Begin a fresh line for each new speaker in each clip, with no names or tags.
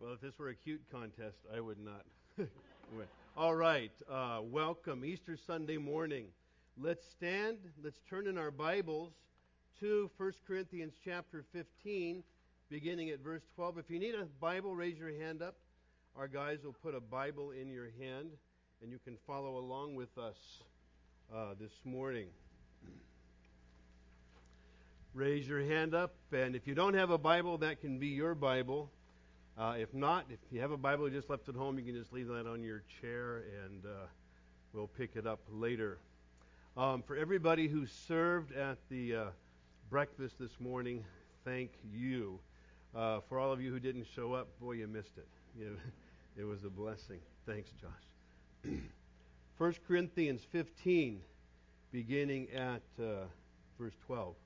Well, if this were a cute contest, I would not. Anyway. All right. Welcome. Easter Sunday morning. Let's stand. Let's turn in our Bibles to 1 Corinthians chapter 15, beginning at verse 12. If you need a Bible, raise your hand up. Our guys will put a Bible in your hand, and you can follow along with us this morning. Raise your hand up, and if you don't have a Bible, that can be your Bible. If not, if you have a Bible you just left at home, you can just leave that on your chair, and we'll pick it up later. For everybody who served at the breakfast this morning, thank you. For all of you who didn't show up, boy, you missed it. It was a blessing. Thanks, Josh. 1 Corinthians 15, beginning at verse 12.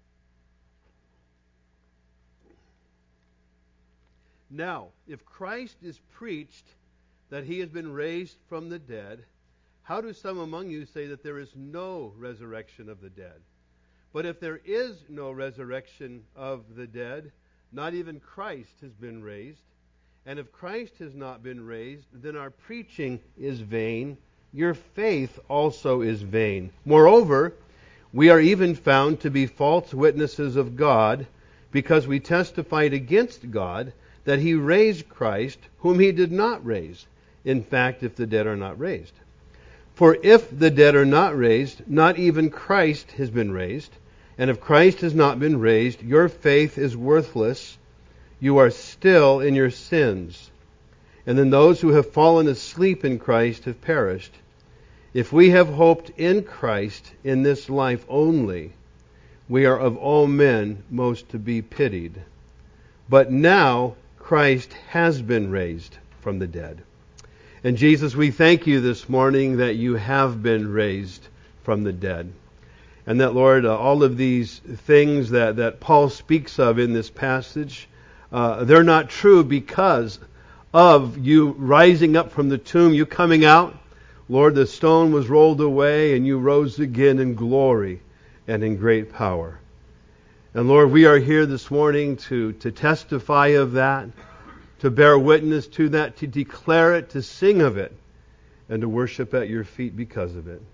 Now, if Christ is preached that he has been raised from the dead, how do some among you say that there is no resurrection of the dead? But if there is no resurrection of the dead, not even Christ has been raised. And if Christ has not been raised, then our preaching is vain, your faith also is vain. Moreover, we are even found to be false witnesses of God, because we testified against God that he raised Christ, whom he did not raise. In fact, if the dead are not raised. For if the dead are not raised, not even Christ has been raised. And if Christ has not been raised, your faith is worthless. You are still in your sins. And then those who have fallen asleep in Christ have perished. If we have hoped in Christ in this life only, we are of all men most to be pitied. But now Christ has been raised from the dead. And Jesus, we thank you this morning that you have been raised from the dead. And that, Lord, all of these things that Paul speaks of in this passage, they're not true because of you rising up from the tomb, you coming out. Lord, the stone was rolled away and you rose again in glory and in great power. And Lord, we are here this morning to testify of that, to bear witness to that, to declare it, to sing of it, and to worship at your feet because of it.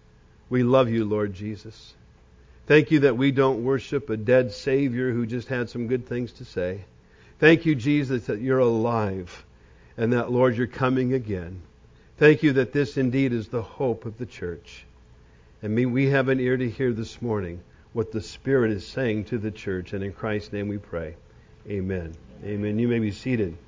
We love you, Lord Jesus. Thank you that we don't worship a dead Savior who just had some good things to say. Thank you, Jesus, that you're alive and that, Lord, you're coming again. Thank you that this indeed is the hope of the church. And we have an ear to hear this morning what the Spirit is saying to the church. And in Christ's name we pray. Amen. Amen. You may be seated.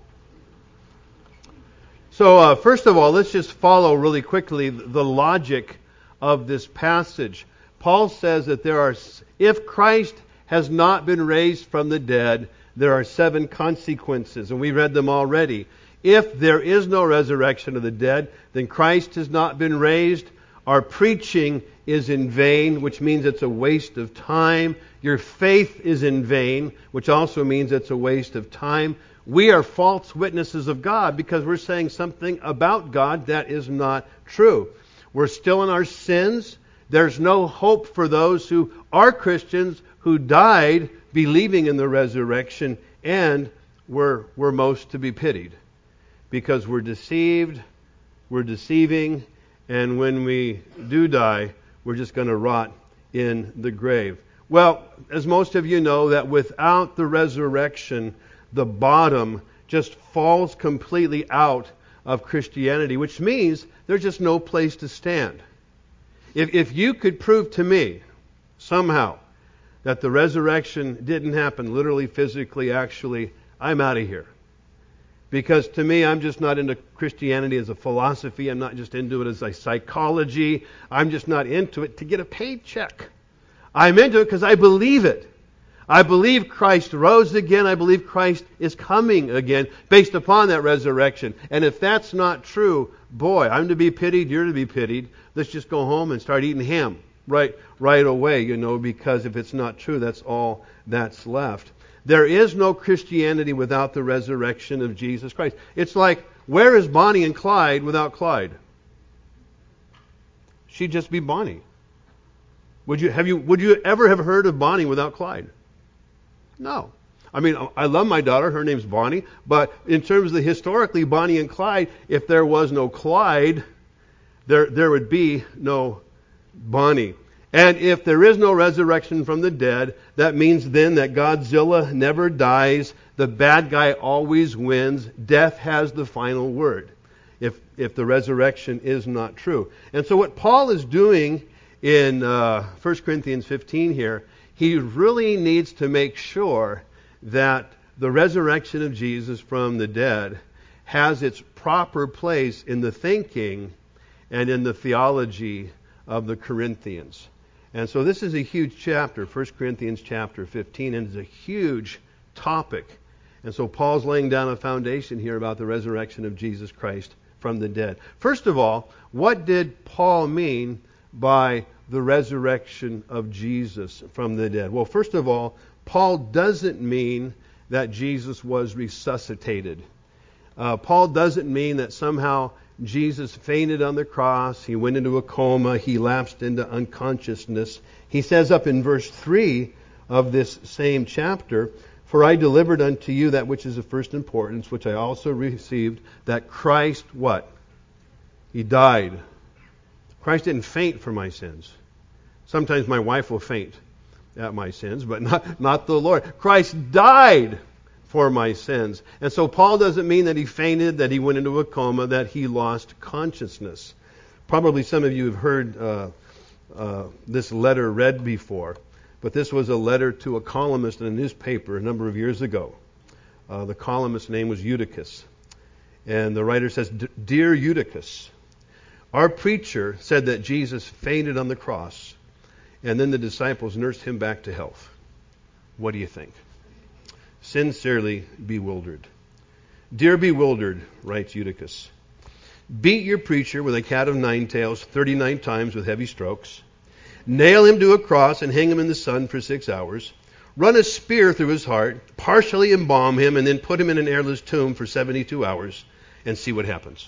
So, first of all, let's just follow really quickly the logic of this passage. Paul says that if Christ has not been raised from the dead, there are 7 consequences, and we read them already. If there is no resurrection of the dead, then Christ has not been raised. Our preaching is in vain, which means it's a waste of time. Your faith is in vain, which also means it's a waste of time. We are false witnesses of God because we're saying something about God that is not true. We're still in our sins. There's no hope for those who are Christians who died believing in the resurrection, and we're most to be pitied because we're deceived, we're deceiving, and when we do die, we're just going to rot in the grave. Well, as most of you know, that without the resurrection, the bottom just falls completely out of Christianity, which means there's just no place to stand. If you could prove to me, somehow, that the resurrection didn't happen, literally, physically, actually, I'm out of here. Because to me, I'm just not into Christianity as a philosophy. I'm not just into it as a psychology. I'm just not into it to get a paycheck. I'm into it because I believe it. I believe Christ rose again. I believe Christ is coming again based upon that resurrection. And if that's not true, boy, I'm to be pitied, you're to be pitied. Let's just go home and start eating ham right away, because if it's not true, that's all that's left. There is no Christianity without the resurrection of Jesus Christ. It's like, where is Bonnie and Clyde without Clyde? She'd just be Bonnie. Would you ever have heard of Bonnie without Clyde? No. I mean, I love my daughter. Her name's Bonnie. But in terms of historically, Bonnie and Clyde, if there was no Clyde, there would be no Bonnie. And if there is no resurrection from the dead, that means then that Godzilla never dies. The bad guy always wins. Death has the final word if the resurrection is not true. And so what Paul is doing in 1 Corinthians 15 here, he really needs to make sure that the resurrection of Jesus from the dead has its proper place in the thinking and in the theology of the Corinthians. And so this is a huge chapter, 1 Corinthians chapter 15, and it's a huge topic. And so Paul's laying down a foundation here about the resurrection of Jesus Christ from the dead. First of all, what did Paul mean by the resurrection of Jesus from the dead? Well, first of all, Paul doesn't mean that Jesus was resuscitated. Paul doesn't mean that somehow Jesus fainted on the cross, he went into a coma, he lapsed into unconsciousness. He says up in verse 3 of this same chapter, "For I delivered unto you that which is of first importance, which I also received, that Christ," what? He died. Christ didn't faint for my sins. Sometimes my wife will faint at my sins, but not the Lord. Christ died for my sins. And so Paul doesn't mean that he fainted, that he went into a coma, that he lost consciousness. Probably some of you have heard this letter read before, but this was a letter to a columnist in a newspaper a number of years ago. The columnist's name was Eutychus. And the writer says, "Dear Eutychus, our preacher said that Jesus fainted on the cross, and then the disciples nursed him back to health. What do you think? Sincerely bewildered." "Dear Bewildered," writes Eutychus, "beat your preacher with a cat of nine tails 39 times with heavy strokes. Nail him to a cross and hang him in the sun for 6 hours. Run a spear through his heart, partially embalm him, and then put him in an airless tomb for 72 hours and see what happens.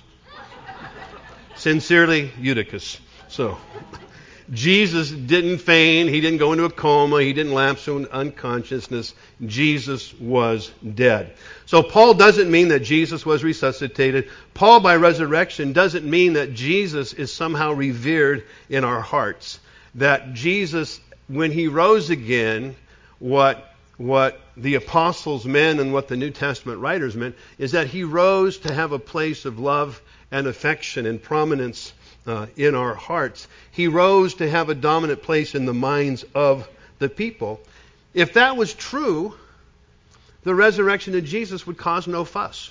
Sincerely, Eutychus." So, Jesus didn't faint. He didn't go into a coma. He didn't lapse into unconsciousness. Jesus was dead. So Paul doesn't mean that Jesus was resuscitated. Paul, by resurrection, doesn't mean that Jesus is somehow revered in our hearts. That Jesus, when he rose again, what the apostles meant and what the New Testament writers meant is that he rose to have a place of love and affection and prominence in our hearts. He rose to have a dominant place in the minds of the people. If that was true, the resurrection of Jesus would cause no fuss.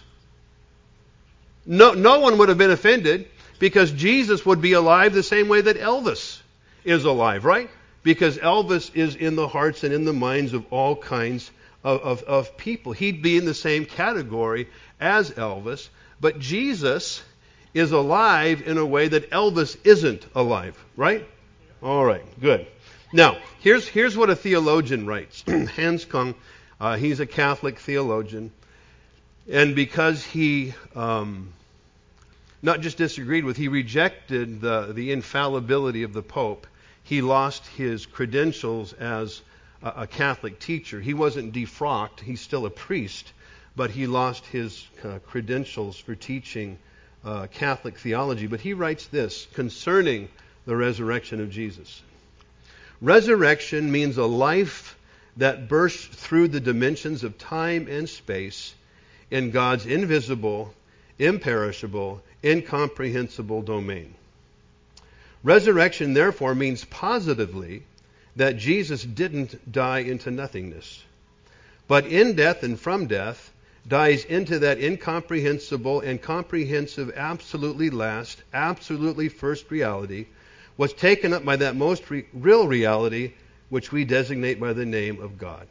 No one would have been offended because Jesus would be alive the same way that Elvis is alive, right? Because Elvis is in the hearts and in the minds of all kinds of people. He'd be in the same category as Elvis, but Jesus is alive in a way that Elvis isn't alive, right? All right, good. Now, here's what a theologian writes. Hans Kung, he's a Catholic theologian, and because he not just disagreed with, he rejected the infallibility of the Pope, he lost his credentials as a Catholic teacher. He wasn't defrocked, he's still a priest, but he lost his credentials for teaching Catholic theology. But he writes this concerning the resurrection of Jesus. "Resurrection means a life that bursts through the dimensions of time and space in God's invisible, imperishable, incomprehensible domain. Resurrection, therefore, means positively that Jesus didn't die into nothingness, but in death and from death dies into that incomprehensible and comprehensive absolutely last, absolutely first reality, was taken up by that most real reality, which we designate by the name of God."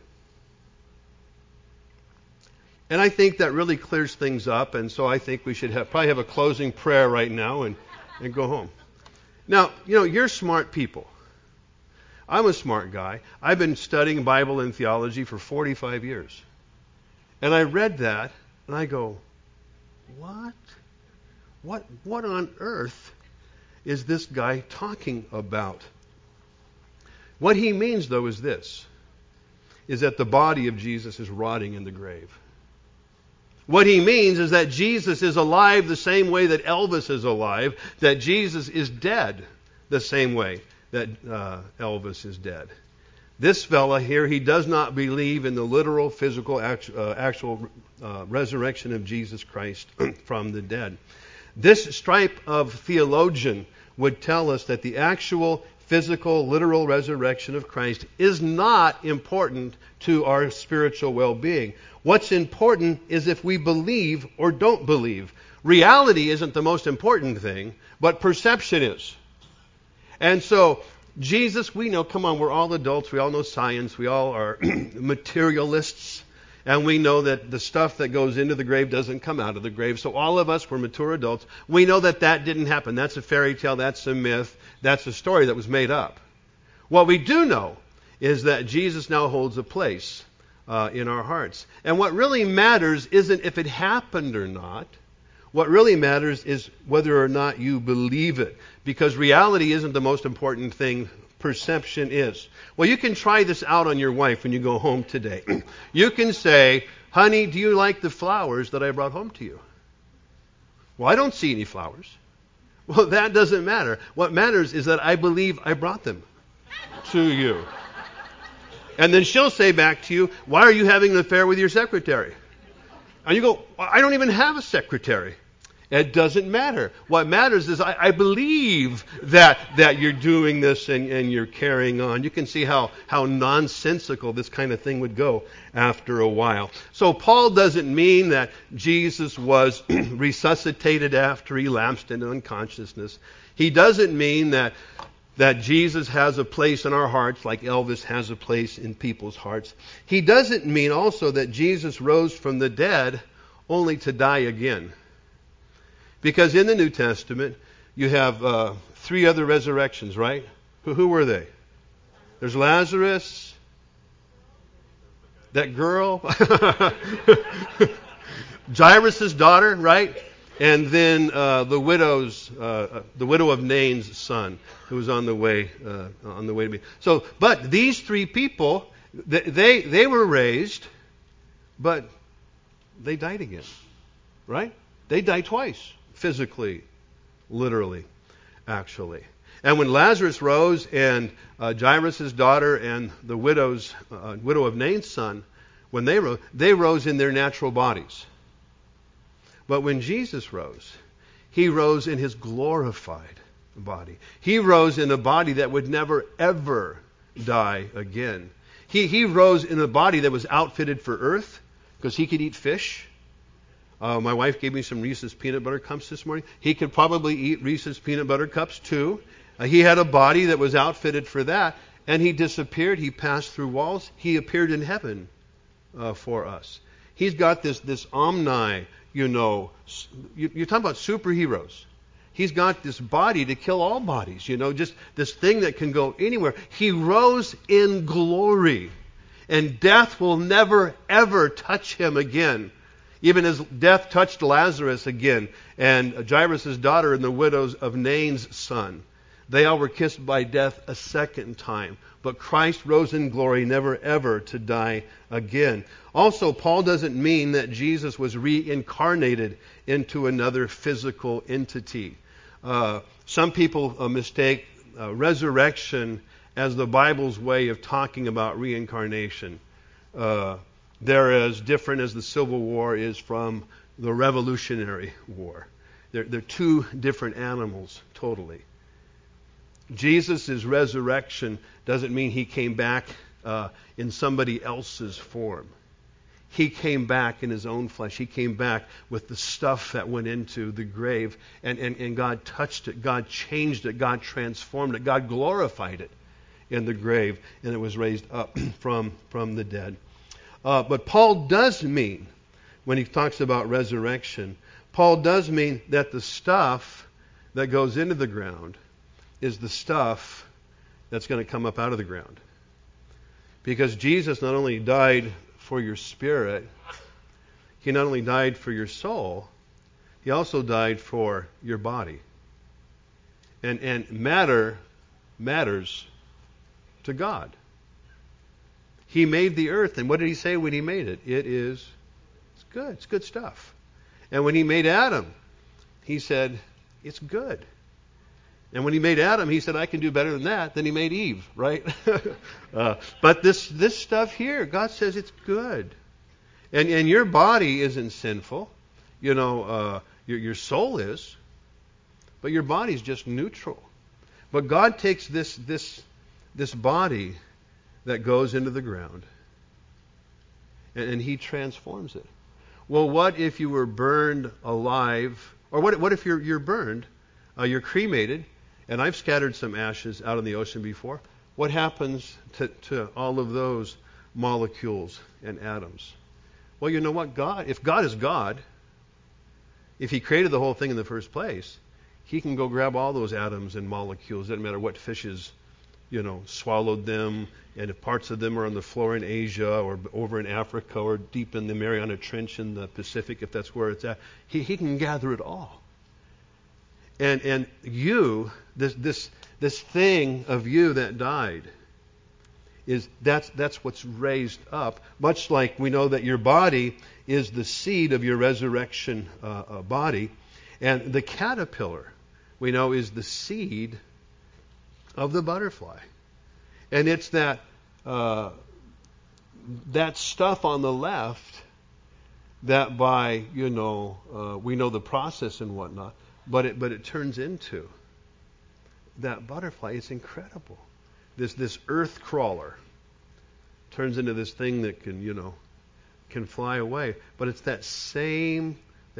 And I think that really clears things up, and so I think we should probably have a closing prayer right now and go home. Now, you're smart people. I'm a smart guy. I've been studying Bible and theology for 45 years. And I read that, and I go, what? What on earth is this guy talking about? What he means, though, is this, is that the body of Jesus is rotting in the grave. What he means is that Jesus is alive the same way that Elvis is alive, that Jesus is dead the same way that Elvis is dead. This fella here, he does not believe in the literal, physical, actual resurrection of Jesus Christ from the dead. This stripe of theologian would tell us that the actual, physical, literal resurrection of Christ is not important to our spiritual well-being. What's important is if we believe or don't believe. Reality isn't the most important thing, but perception is. And so, Jesus, we know, come on, we're all adults, we all know science, we all are materialists, and we know that the stuff that goes into the grave doesn't come out of the grave. So all of us, we're mature adults, we know that that didn't happen. That's a fairy tale, that's a myth, that's a story that was made up. What we do know is that Jesus now holds a place in our hearts. And what really matters isn't if it happened or not. What really matters is whether or not you believe it. Because reality isn't the most important thing. Perception is. Well, you can try this out on your wife when you go home today. You can say, honey, do you like the flowers that I brought home to you? Well, I don't see any flowers. Well, that doesn't matter. What matters is that I believe I brought them to you. And then she'll say back to you, why are you having an affair with your secretary? And you go, I don't even have a secretary. It doesn't matter. What matters is I believe that you're doing this and you're carrying on. You can see how nonsensical this kind of thing would go after a while. So Paul doesn't mean that Jesus was resuscitated after he lapsed into unconsciousness. He doesn't mean that Jesus has a place in our hearts like Elvis has a place in people's hearts. He doesn't mean also that Jesus rose from the dead only to die again. Because in the New Testament, you have 3 other resurrections, right? Who were they? There's Lazarus, that girl, Jairus' daughter, right? And then the widow of Nain's son, who was on the way to be. So, but these 3 people, they were raised, but they died again, right? They died twice, physically, literally, actually. And when Lazarus rose, and Jairus' daughter and the widow of Nain's son, when they rose in their natural bodies. But when Jesus rose, he rose in his glorified body. He rose in a body that would never, ever die again. He rose in a body that was outfitted for earth, because he could eat fish. My wife gave me some Reese's peanut butter cups this morning. He could probably eat Reese's peanut butter cups too. He had a body that was outfitted for that, and he disappeared. He passed through walls. He appeared in heaven for us. He's got this omni, you're talking about superheroes. He's got this body to kill all bodies, just this thing that can go anywhere. He rose in glory, and death will never, ever touch him again. Even as death touched Lazarus again, and Jairus' daughter and the widows of Nain's son. They all were kissed by death a second time. But Christ rose in glory, never ever to die again. Also, Paul doesn't mean that Jesus was reincarnated into another physical entity. Some people mistake resurrection as the Bible's way of talking about reincarnation. They're as different as the Civil War is from the Revolutionary War. They're 2 different animals, totally. Jesus' resurrection doesn't mean he came back in somebody else's form. He came back in his own flesh. He came back with the stuff that went into the grave, and God touched it. God changed it. God transformed it. God glorified it in the grave, and it was raised up from the dead. But Paul does mean, when he talks about resurrection, Paul does mean that the stuff that goes into the ground is the stuff that's going to come up out of the ground. Because Jesus not only died for your spirit, he not only died for your soul, he also died for your body. And matter matters to God. He made the earth, and what did he say when he made it? It's good. It's good stuff. And when he made Adam, he said, it's good. And when he made Adam, he said, I can do better than that. Then he made Eve, right? But this stuff here, God says it's good. And your body isn't sinful. Your soul is. But your body's just neutral. But God takes this body that goes into the ground, and he transforms it. Well, what if you were burned alive? Or what if you're burned, you're cremated, and I've scattered some ashes out in the ocean before. What happens to all of those molecules and atoms? Well, you know what? If God is God, if he created the whole thing in the first place, he can go grab all those atoms and molecules. Doesn't matter what fishes, swallowed them, and if parts of them are on the floor in Asia or over in Africa or deep in the Mariana Trench in the Pacific, if that's where it's at, he can gather it all. And you, this thing of you that died, that's what's raised up. Much like we know that your body is the seed of your resurrection body, and the caterpillar, we know, is the seed of the butterfly. And it's that stuff on the left that by, we know the process and whatnot, but it turns into that butterfly. It's incredible. This earth crawler turns into this thing that can fly away. But it's that same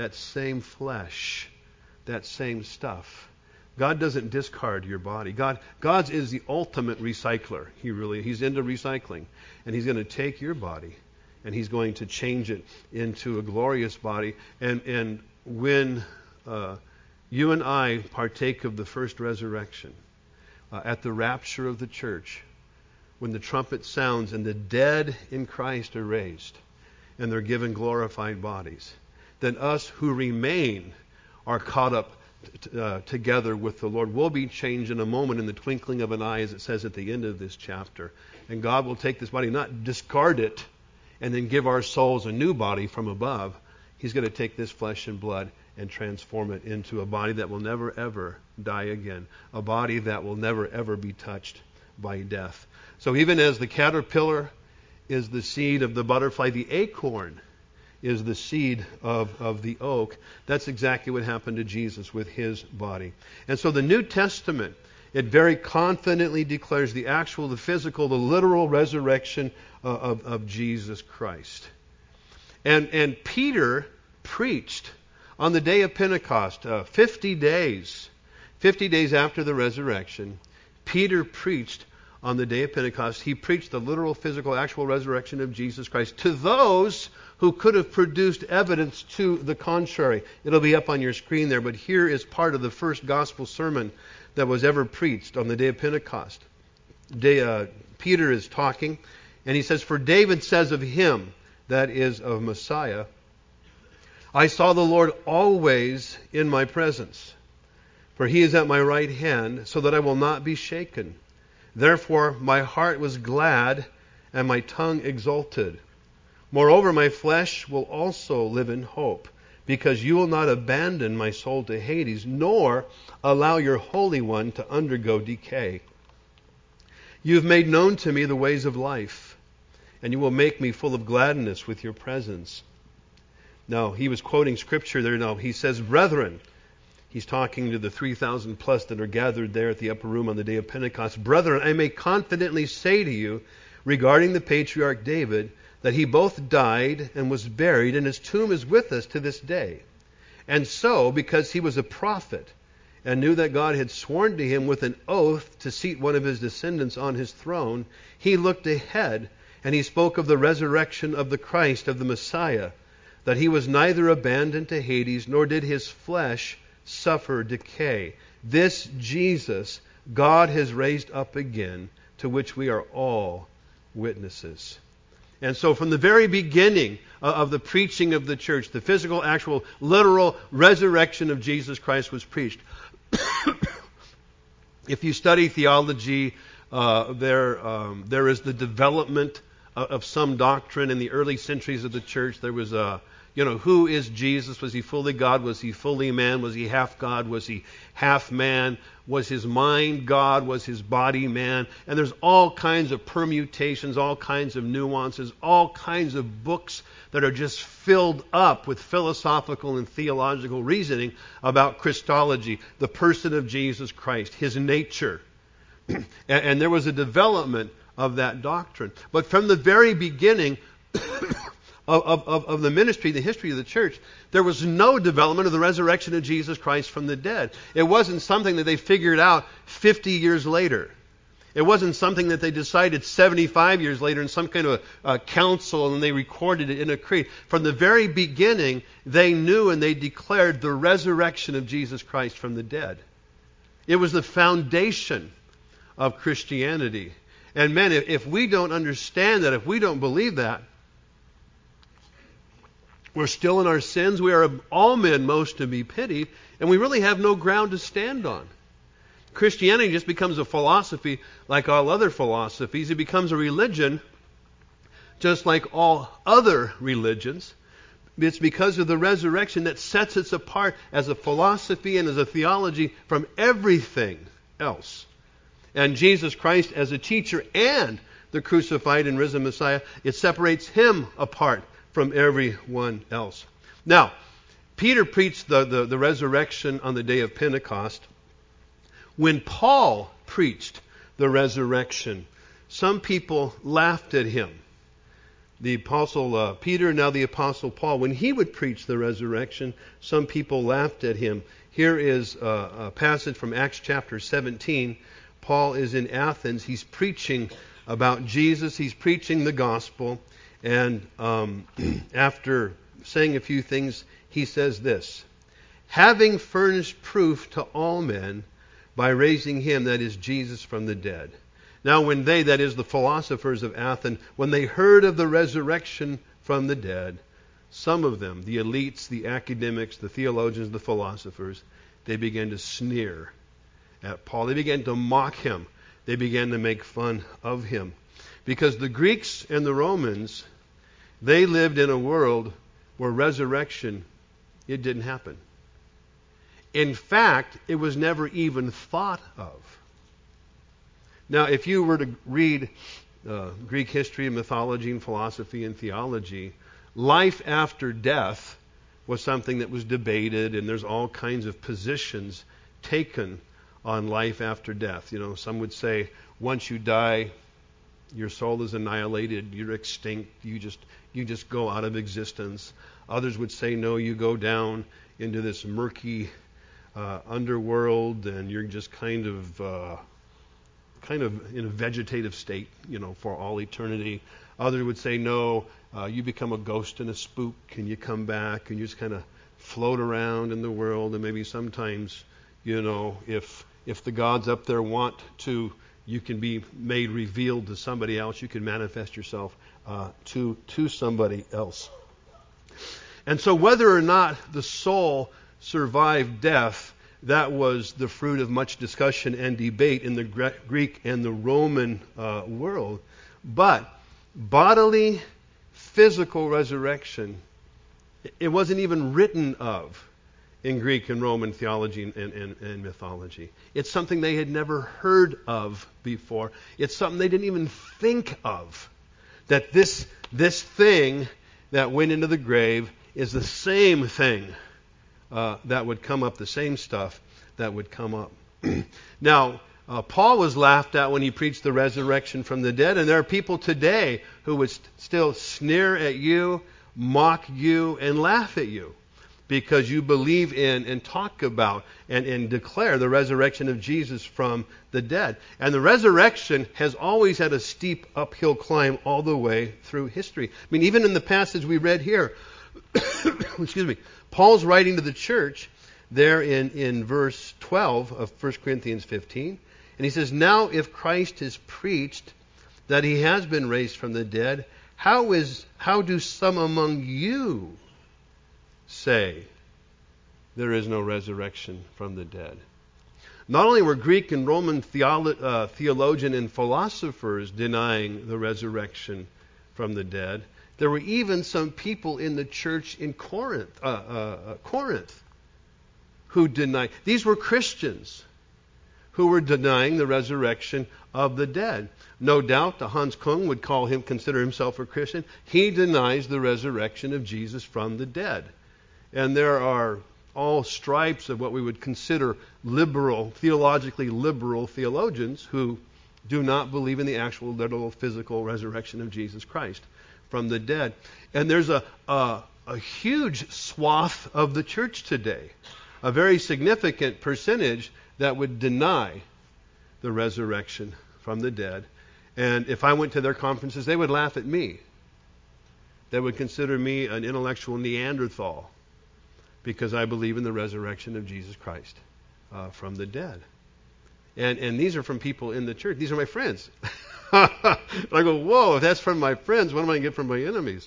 flesh, that same stuff. God doesn't discard your body. God's is the ultimate recycler. He's into recycling. And he's going to take your body and he's going to change it into a glorious body. And when you and I partake of the first resurrection, at the rapture of the church, when the trumpet sounds and the dead in Christ are raised and they're given glorified bodies, then us who remain are caught up together with the Lord. We'll be changed in a moment, in the twinkling of an eye, as it says at the end of this chapter. And God will take this body, not discard it, and then give our souls a new body from above. He's going to take this flesh and blood and transform it into a body that will never ever die again. A body that will never ever be touched by death. So even as the caterpillar is the seed of the butterfly, the acorn is the seed of the oak. That's exactly what happened to Jesus with his body. And so the New Testament, it very confidently declares the physical, the literal resurrection of Jesus Christ. And Peter preached on the day of Pentecost, 50 days after the resurrection. Peter preached on the day of Pentecost. He preached the literal, physical, actual resurrection of Jesus Christ to those who could have produced evidence to the contrary. It'll be up on your screen there, but here is part of the first gospel sermon that was ever preached on the day of Pentecost. Peter is talking, and he says, "For David says of him," that is of Messiah, "I saw the Lord always in my presence. For he is at my right hand, so that I will not be shaken. Therefore my heart was glad, and my tongue exulted. Moreover, my flesh will also live in hope, because you will not abandon my soul to Hades, nor allow your Holy One to undergo decay. You have made known to me the ways of life, and you will make me full of gladness with your presence." Now, he was quoting scripture there. Now, he says, "Brethren," he's talking to the 3,000 plus that are gathered there at the upper room on the day of Pentecost. "Brethren, I may confidently say to you regarding the patriarch David, that he both died and was buried, and his tomb is with us to this day. And so, because he was a prophet, and knew that God had sworn to him with an oath to seat one of his descendants on his throne, he looked ahead, and he spoke of the resurrection of the Christ, of the Messiah, that he was neither abandoned to Hades, nor did his flesh suffer decay. This Jesus God has raised up again, to which we are all witnesses." And so from the very beginning of the preaching of the church, the physical, actual, literal resurrection of Jesus Christ was preached. If you study theology, there is the development of some doctrine in the early centuries of the church. There was who is Jesus? Was he fully God? Was he fully man? Was he half God? Was he half man? Was his mind God? Was his body man? And there's all kinds of permutations, all kinds of nuances, all kinds of books that are just filled up with philosophical and theological reasoning about Christology, the person of Jesus Christ, his nature. And there was a development of that doctrine. But from the very beginning of the ministry, the history of the church, there was no development of the resurrection of Jesus Christ from the dead. It wasn't something that they figured out 50 years later. It wasn't something that they decided 75 years later in some kind of a council and they recorded it in a creed. From the very beginning, they knew and they declared the resurrection of Jesus Christ from the dead. It was the foundation of Christianity. And men, if we don't understand that, if we don't believe that, we're still in our sins. We are all men most to be pitied, and we really have no ground to stand on. Christianity just becomes a philosophy like all other philosophies. It becomes a religion just like all other religions. It's because of the resurrection that sets us apart as a philosophy and as a theology from everything else. And Jesus Christ as a teacher and the crucified and risen Messiah, it separates him apart from everyone else. Now, Peter preached the resurrection on the day of Pentecost. When Paul preached the resurrection, some people laughed at him. The Apostle Peter, now the Apostle Paul, when he would preach the resurrection, some people laughed at him. Here is a passage from Acts chapter 17. Paul is in Athens. He's preaching about Jesus. He's preaching the gospel. And after saying a few things, he says this: having furnished proof to all men by raising him, that is Jesus, from the dead. Now when they, that is the philosophers of Athens, when they heard of the resurrection from the dead, some of them, the elites, the academics, the theologians, the philosophers, they began to sneer at Paul. They began to mock him. They began to make fun of him. Because the Greeks and the Romans, they lived in a world where resurrection, it didn't happen. In fact, it was never even thought of. Now, if you were to read Greek history and mythology and philosophy and theology, life after death was something that was debated, and there's all kinds of positions taken on life after death. Some would say once you die, your soul is annihilated, you're extinct, you just go out of existence. Others would say, no, you go down into this murky underworld, and you're just kind of in a vegetative state, for all eternity. Others would say, no, you become a ghost and a spook, and you come back, and you just kind of float around in the world, and maybe sometimes, if the gods up there want to, you can be made revealed to somebody else. You can manifest yourself to somebody else. And so whether or not the soul survived death, that was the fruit of much discussion and debate in the Greek and the Roman world. But bodily, physical resurrection, it wasn't even written of in Greek and Roman theology and mythology. It's something they had never heard of before. It's something they didn't even think of. That this thing that went into the grave is the same thing that would come up, the same stuff that would come up. Now, Paul was laughed at when he preached the resurrection from the dead, and there are people today who would still sneer at you, mock you, and laugh at you because you believe in and talk about and declare the resurrection of Jesus from the dead. And the resurrection has always had a steep uphill climb all the way through history. I mean, even in the passage we read here, excuse me, Paul's writing to the church there in verse 12 of 1 Corinthians 15. And he says, now if Christ is preached that he has been raised from the dead, how do some among you say there is no resurrection from the dead? Not only were Greek and Roman theologian and philosophers denying the resurrection from the dead. There were even some people in the church in Corinth who denied. These were Christians who were denying the resurrection of the dead. No doubt Hans Kung would consider himself a Christian. He denies the resurrection of Jesus from the dead. And there are all stripes of what we would consider theologically liberal theologians who do not believe in the actual literal physical resurrection of Jesus Christ from the dead. And there's a huge swath of the church today, a very significant percentage that would deny the resurrection from the dead. And if I went to their conferences, they would laugh at me. They would consider me an intellectual Neanderthal because I believe in the resurrection of Jesus Christ from the dead. And these are from people in the church. These are my friends. I go, whoa, if that's from my friends, what am I going to get from my enemies?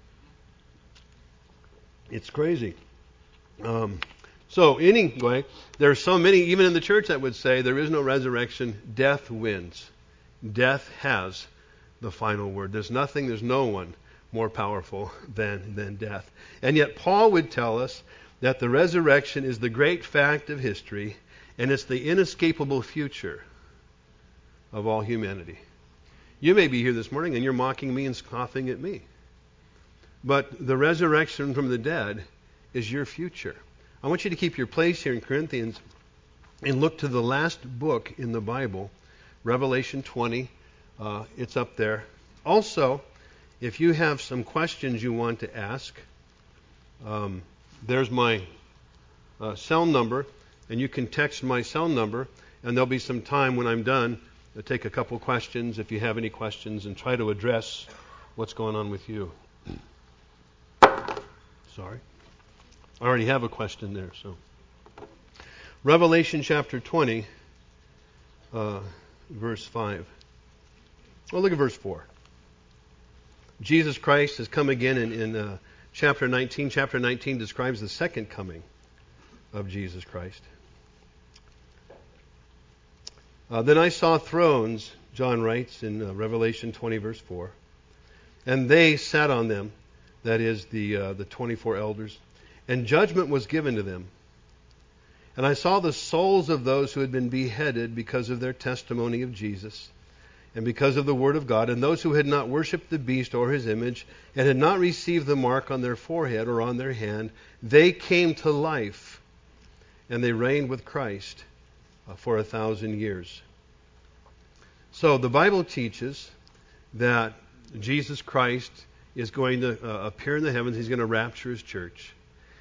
It's crazy. So anyway, there are so many, even in the church, that would say there is no resurrection. Death wins. Death has the final word. There's no one more powerful than death. And yet Paul would tell us that the resurrection is the great fact of history, and it's the inescapable future of all humanity. You may be here this morning and you're mocking me and scoffing at me. But the resurrection from the dead is your future. I want you to keep your place here in Corinthians and look to the last book in the Bible, Revelation 20. It's up there. Also, if you have some questions you want to ask, there's my cell number, and you can text my cell number, and there'll be some time when I'm done to take a couple questions if you have any questions and try to address what's going on with you. Sorry. I already have a question there. So, Revelation chapter 20, verse 5. Well, look at verse 4. Jesus Christ has come again in chapter 19. Chapter 19 describes the second coming of Jesus Christ. Then I saw thrones, John writes in Revelation 20, verse 4, and they sat on them, that is the 24 elders, and judgment was given to them. And I saw the souls of those who had been beheaded because of their testimony of Jesus and because of the word of God, and those who had not worshipped the beast or his image and had not received the mark on their forehead or on their hand, they came to life, and they reigned with Christ for 1,000 years. So the Bible teaches that Jesus Christ is going to appear in the heavens. He's going to rapture his church.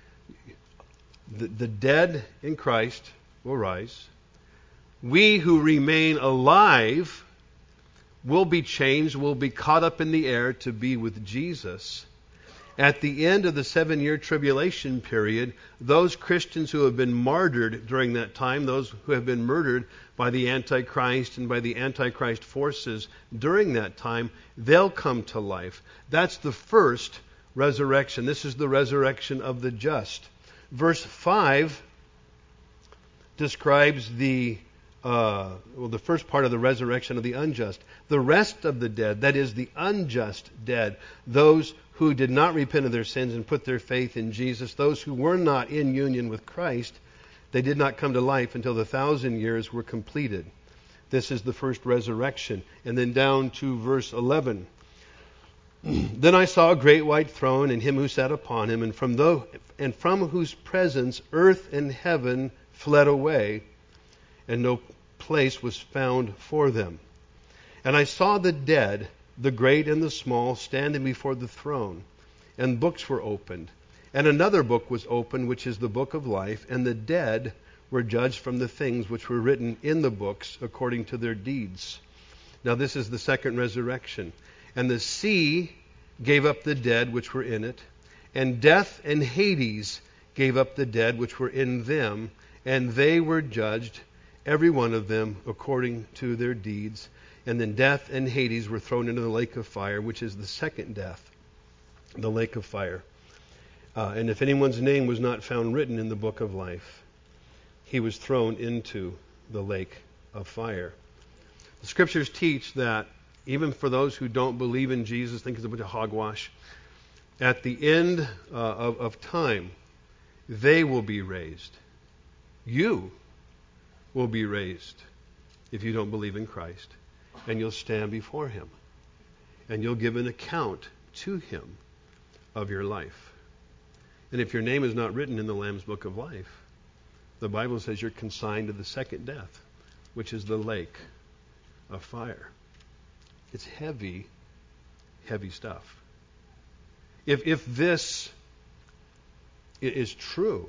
The dead in Christ will rise. We who remain alive will be changed, will be caught up in the air to be with Jesus. At the end of the 7-year tribulation period, those Christians who have been martyred during that time, those who have been murdered by the Antichrist and by the Antichrist forces during that time, they'll come to life. That's the first resurrection. This is the resurrection of the just. Verse 5 describes the first part of the resurrection of the unjust. The rest of the dead, that is the unjust dead, those who did not repent of their sins and put their faith in Jesus, those who were not in union with Christ, they did not come to life until the 1,000 years were completed. This is the first resurrection. And then down to verse 11. Then I saw a great white throne and him who sat upon him, and from whose presence earth and heaven fled away, and no place was found for them. And I saw the dead, the great and the small, standing before the throne, and books were opened. And another book was opened, which is the book of life, and the dead were judged from the things which were written in the books according to their deeds. Now this is the second resurrection. And the sea gave up the dead which were in it, and death and Hades gave up the dead which were in them, and they were judged, every one of them, according to their deeds. And then death and Hades were thrown into the lake of fire, which is the second death, the lake of fire. And if anyone's name was not found written in the book of life, he was thrown into the lake of fire. The scriptures teach that even for those who don't believe in Jesus, think it's a bunch of hogwash, at the end of time, they will be raised. You will be raised if you don't believe in Christ. And you'll stand before Him. And you'll give an account to Him of your life. And if your name is not written in the Lamb's Book of Life, the Bible says you're consigned to the second death, which is the lake of fire. It's heavy, heavy stuff. If this is true,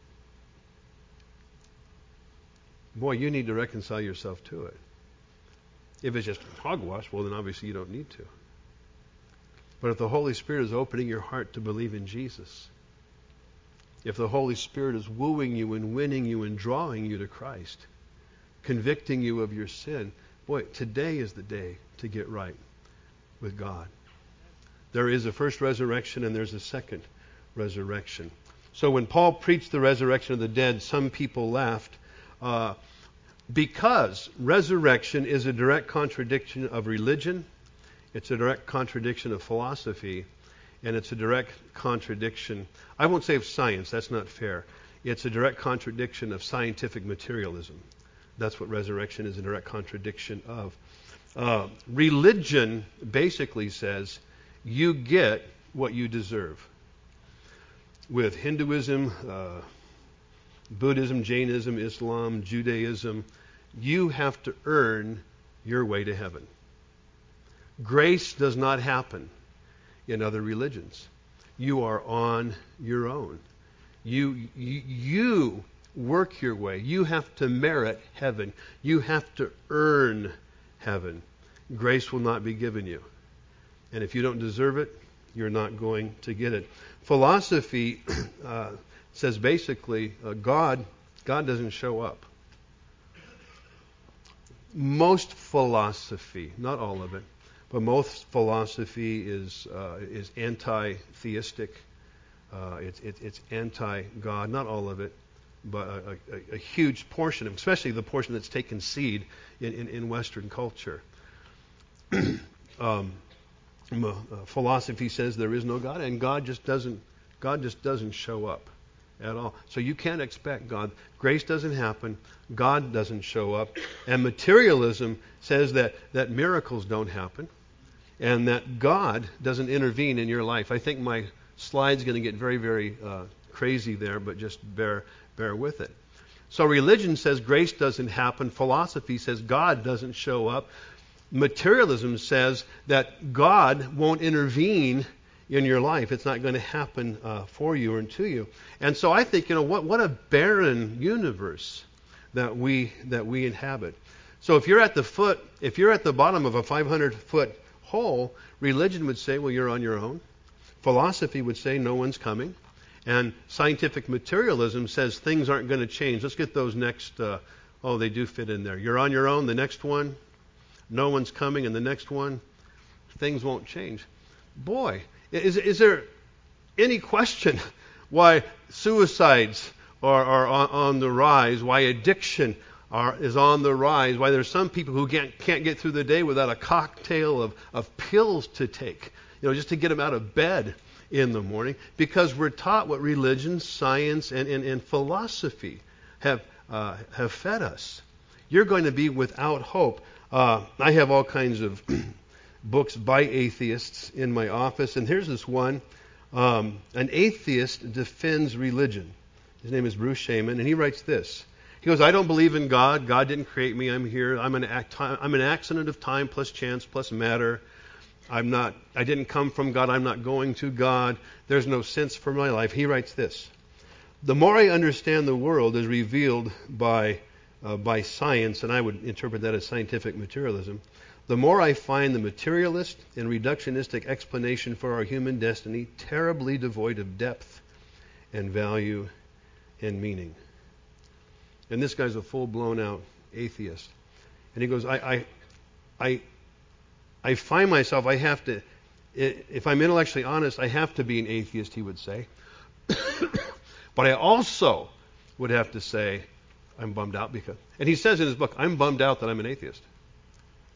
boy, you need to reconcile yourself to it. If it's just hogwash, well, then obviously you don't need to. But if the Holy Spirit is opening your heart to believe in Jesus, if the Holy Spirit is wooing you and winning you and drawing you to Christ, convicting you of your sin, boy, today is the day to get right with God. There is a first resurrection and there's a second resurrection. So when Paul preached the resurrection of the dead, some people laughed because resurrection is a direct contradiction of religion, it's a direct contradiction of philosophy, and it's a direct contradiction, I won't say of science, that's not fair. It's a direct contradiction of scientific materialism. That's what resurrection is, a direct contradiction of. Religion basically says you get what you deserve. With Hinduism, Buddhism, Jainism, Islam, Judaism, you have to earn your way to heaven. Grace does not happen in other religions. You are on your own. You work your way. You have to merit heaven. You have to earn heaven. Grace will not be given you. And if you don't deserve it, you're not going to get it. Philosophy says basically God doesn't show up. Most philosophy, not all of it, but most philosophy is anti-theistic. It's anti-God. Not all of it, but a huge portion, especially the portion that's taken seed in Western culture. Philosophy says there is no God, and God just doesn't show up at all. So you can't expect God. Grace doesn't happen. God doesn't show up. And materialism says that miracles don't happen and that God doesn't intervene in your life. I think my slide's going to get very, very crazy there, but just bear with it. So religion says grace doesn't happen. Philosophy says God doesn't show up. Materialism says that God won't intervene in your life. It's not going to happen for you or to you. And so I think, what a barren universe that we inhabit. So if you're at the bottom of a 500-foot hole, religion would say, well, you're on your own. Philosophy would say no one's coming. And scientific materialism says things aren't going to change. Let's get those next, they do fit in there. You're on your own, the next one, no one's coming, and the next one, things won't change. Boy, is there any question why suicides are on the rise, why addiction is on the rise, why there's some people who can't get through the day without a cocktail of pills to take, just to get them out of bed in the morning, because we're taught what religion, science, and philosophy have fed us. You're going to be without hope. I have all kinds of books by atheists in my office, and here's this one. An atheist defends religion. His name is Bruce Shaman, and he writes this. He goes, I don't believe in God. God didn't create me. I'm here. I'm an accident of time plus chance plus matter. I didn't come from God. I'm not going to God. There's no sense for my life. He writes this. The more I understand the world as revealed by science, and I would interpret that as scientific materialism, the more I find the materialist and reductionistic explanation for our human destiny terribly devoid of depth and value and meaning. And this guy's a full-blown out atheist. And he goes, I find myself, I have to, if I'm intellectually honest, I have to be an atheist, he would say. But I also would have to say, I'm bummed out because, and he says in his book, I'm bummed out that I'm an atheist.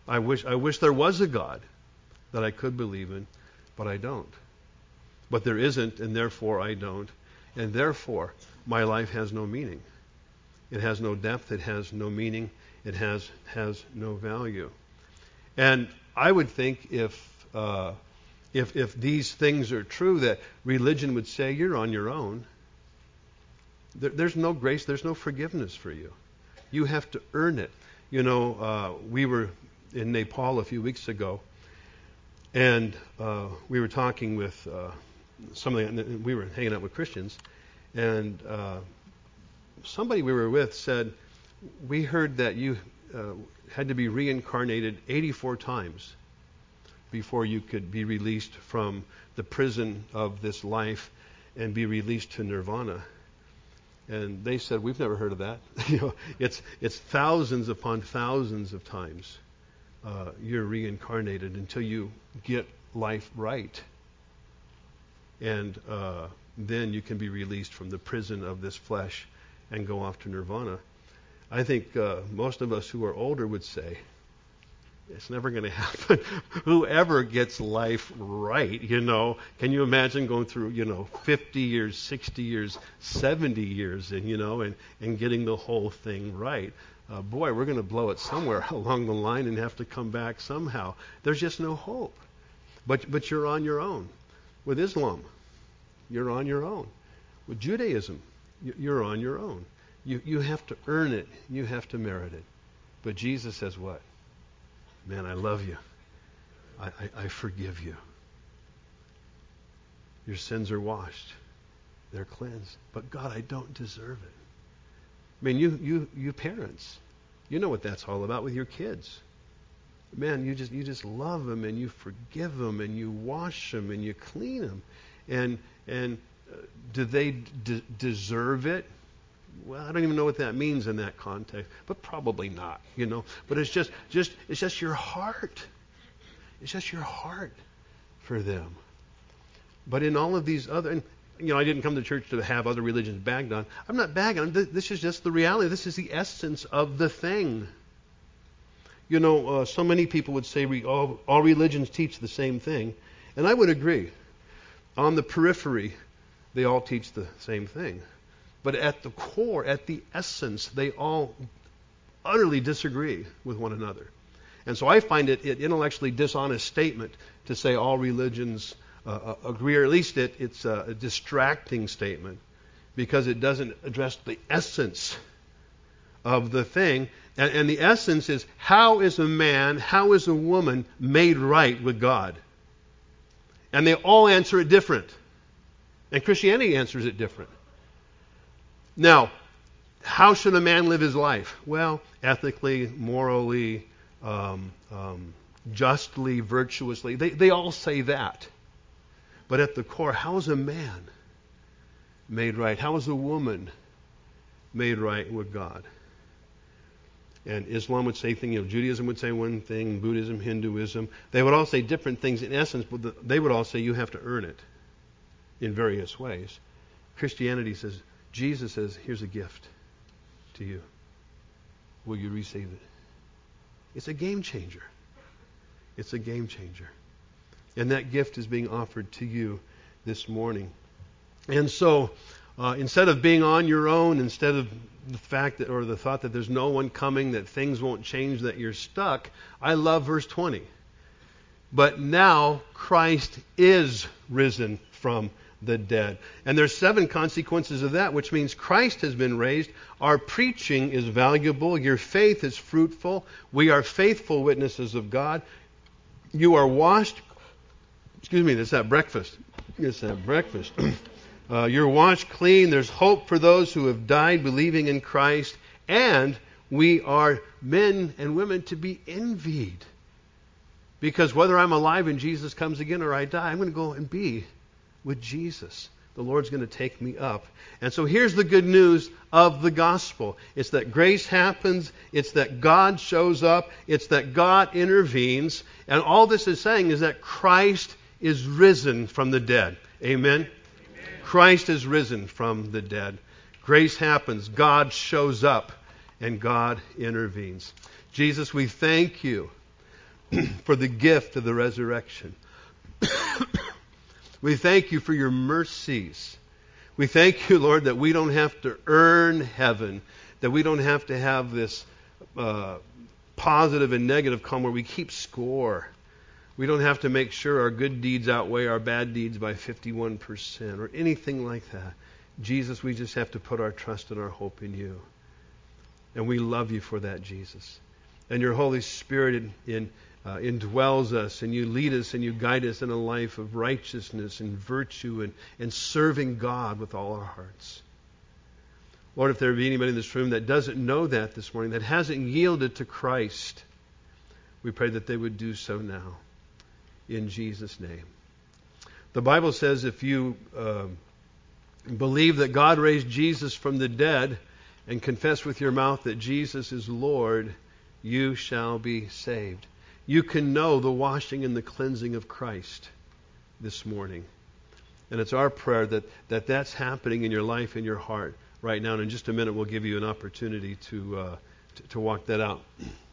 I wish there was a God that I could believe in, but I don't. But there isn't, and therefore I don't. And therefore, my life has no meaning. It has no depth. It has no meaning. It has no value. And I would think if these things are true, that religion would say you're on your own. There's no grace. There's no forgiveness for you. You have to earn it. We were in Nepal a few weeks ago, and we were talking with we were hanging out with Christians, and somebody we were with said, we heard that you had to be reincarnated 84 times before you could be released from the prison of this life and be released to nirvana. And they said, we've never heard of that. It's thousands upon thousands of times you're reincarnated until you get life right. And then you can be released from the prison of this flesh and go off to nirvana. I think most of us who are older would say, it's never going to happen. Whoever gets life right, can you imagine going through, 50 years, 60 years, 70 years, and getting the whole thing right? Boy, we're going to blow it somewhere along the line and have to come back somehow. There's just no hope. But you're on your own. With Islam, you're on your own. With Judaism, you're on your own. You have to earn it. You have to merit it. But Jesus says what? Man, I love you. I forgive you. Your sins are washed. They're cleansed. But God, I don't deserve it. I mean, you parents, you know what that's all about with your kids. Man, you just love them, and you forgive them, and you wash them, and you clean them. And do they deserve it? Well, I don't even know what that means in that context, but probably not, But it's just your heart. It's just your heart for them. But in all of these other, and I didn't come to church to have other religions bagged on. I'm not bagging on. This is just the reality. This is the essence of the thing. So many people would say all religions teach the same thing, and I would agree. On the periphery, they all teach the same thing. But at the core, at the essence, they all utterly disagree with one another. And so I find it intellectually dishonest statement to say all religions agree, or at least it's a distracting statement, because it doesn't address the essence of the thing. And the essence is, how is a man, how is a woman made right with God? And they all answer it different. And Christianity answers it different. Now, how should a man live his life? Well, ethically, morally, justly, virtuously. They all say that. But at the core, how is a man made right? How is a woman made right with God? And Islam would say things, Judaism would say one thing, Buddhism, Hinduism. They would all say different things in essence, but they would all say you have to earn it in various ways. Christianity says, Jesus says, here's a gift to you. Will you receive it? It's a game changer. It's a game changer. And that gift is being offered to you this morning. And so, instead of being on your own, instead of the fact that, or the thought that there's no one coming, that things won't change, that you're stuck, I love verse 20. But now Christ is risen from the dead. And there's 7 consequences of that, which means Christ has been raised. Our preaching is valuable. Your faith is fruitful. We are faithful witnesses of God. You are washed. That's that breakfast. It's that breakfast. You're washed clean. There's hope for those who have died believing in Christ. And we are men and women to be envied. Because whether I'm alive and Jesus comes again or I die, I'm going to go and be with Jesus. The Lord's going to take me up. And so here's the good news of the gospel. It's that grace happens. It's that God shows up. It's that God intervenes. And all this is saying is that Christ is risen from the dead. Amen? Amen. Christ is risen from the dead. Grace happens. God shows up. And God intervenes. Jesus, we thank you for the gift of the resurrection. We thank you for your mercies. We thank you, Lord, that we don't have to earn heaven, that we don't have to have this positive and negative column where we keep score. We don't have to make sure our good deeds outweigh our bad deeds by 51% or anything like that. Jesus, we just have to put our trust and our hope in you. And we love you for that, Jesus. And your Holy Spirit indwells us, and you lead us and you guide us in a life of righteousness and virtue and serving God with all our hearts. Lord, if there be anybody in this room that doesn't know that this morning, that hasn't yielded to Christ, we pray that they would do so now. In Jesus' name. The Bible says if you believe that God raised Jesus from the dead and confess with your mouth that Jesus is Lord, you shall be saved. You can know the washing and the cleansing of Christ this morning. And it's our prayer that that's happening in your life, in your heart right now. And in just a minute, we'll give you an opportunity to walk that out.